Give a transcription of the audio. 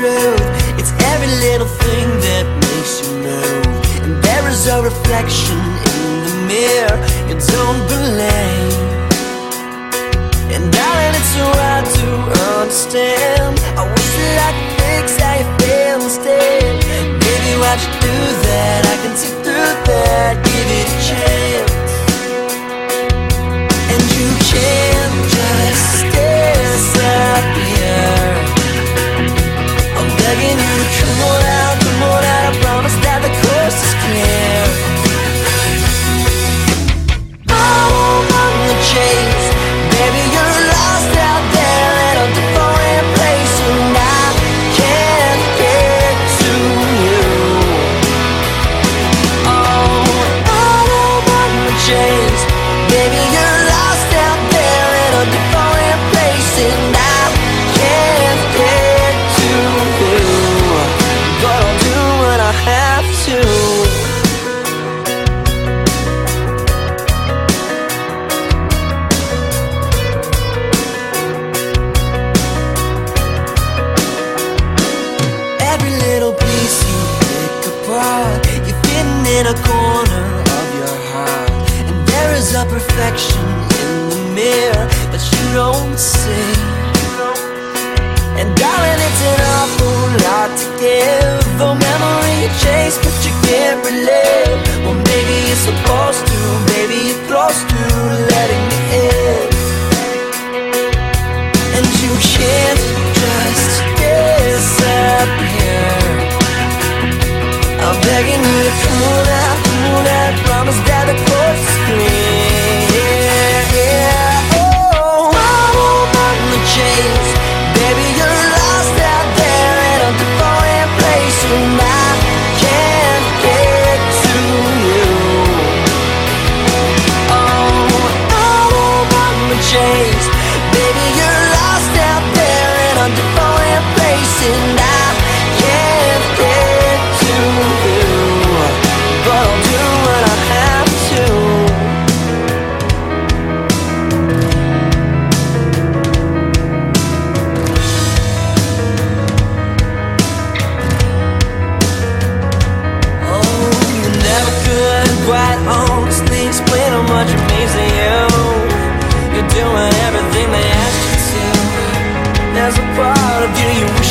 truth. It's every little thing that makes you move. And there is a reflection in the mirror you don't believe. And darling, it's so hard to understand. I wish that I could fix how you feel instead. Baby, why'd you do that? I can see through that. Give it a chance. And you can't just disappear. I'm begging you to come on out, come on out. I promise that the coast is clear. I'm on the chase. Baby, you're lost out there in a different place, and I can't get to you. Oh, I'm on the chase. Baby, you're lost out there in a different place, and I can't get to you. But I'll do what I have to. In a corner of your heart, and there is a perfection in the mirror that you don't see. And darling, it's an awful lot to give, a memory you chase but you can't relive. Well, maybe you're supposed to, maybe you're close to letting me in. And you can't just disappear. I'm begging you to come on out, promise that the coast is clear. Yeah, oh, I'm on the chase. Baby, you're lost out there in a different place, and I can't get to you. Oh, I'm on the chase. Baby, you're lost out there in a different place, and I can't get to you. But I'll do what I have to. Oh, you never could quite honestly explain how much it means to you. You're doing everything they asked you to. There's a part of you